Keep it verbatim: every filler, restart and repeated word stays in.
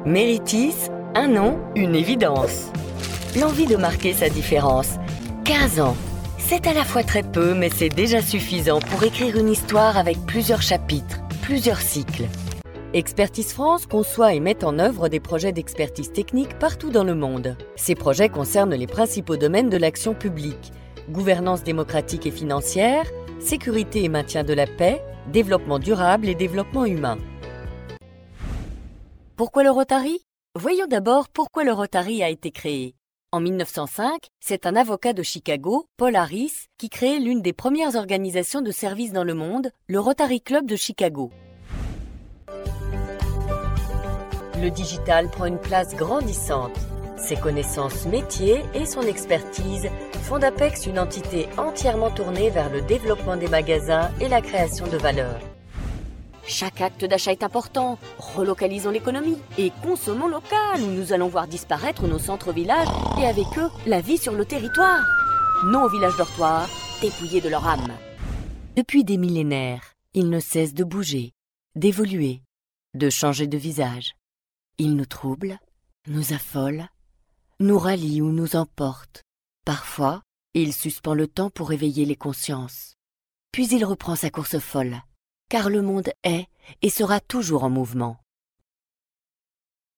Méritis, un nom, une évidence. L'envie de marquer sa différence. quinze ans. C'est à la fois très peu, mais c'est déjà suffisant pour écrire une histoire avec plusieurs chapitres, plusieurs cycles. Expertise France conçoit et met en œuvre des projets d'expertise technique partout dans le monde. Ces projets concernent les principaux domaines de l'action publique: gouvernance démocratique et financière, sécurité et maintien de la paix, développement durable et développement humain. Pourquoi le Rotary ? Voyons d'abord pourquoi le Rotary a été créé. En mille neuf cent cinq, c'est un avocat de Chicago, Paul Harris, qui crée l'une des premières organisations de service dans le monde, le Rotary Club de Chicago. Le digital prend une place grandissante. Ses connaissances métiers et son expertise font d'Apex une entité entièrement tournée vers le développement des magasins et la création de valeur. Chaque acte d'achat est important. Relocalisons l'économie et consommons local, où nous allons voir disparaître nos centres-villages et avec eux, la vie sur le territoire. Non aux villages dortoirs, dépouillés de leur âme. Depuis des millénaires, ils ne cessent de bouger, d'évoluer, de changer de visage. Ils nous troublent, nous affolent, nous rallient ou nous emportent. Parfois, il suspend le temps pour éveiller les consciences. Puis il reprend sa course folle. Car le monde est et sera toujours en mouvement.